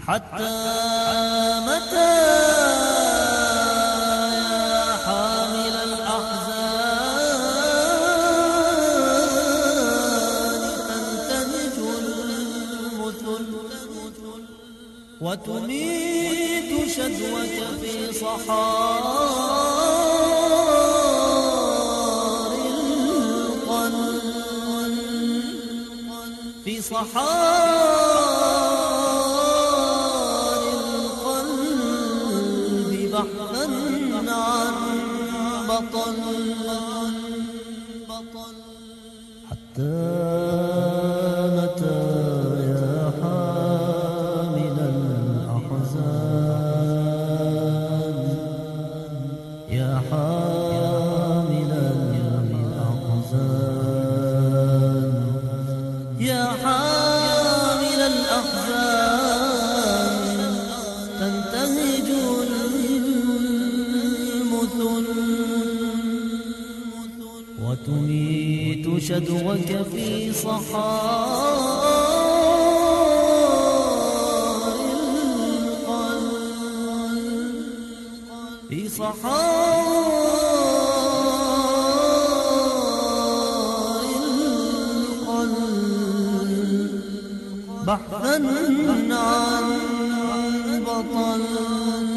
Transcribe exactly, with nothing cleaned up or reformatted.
حتى متى يا حامل الأحزان تنتهج المثل وتميت شدوك في صحار القلب في صحار القلب بحثا عن بطل حتى متى يا حامل الأحزان يا حامل الأحزان يا حامل الأحزان تنتهج المثل وتميت شدوك في صحار القلب في صحار القلب بحثا عن بطل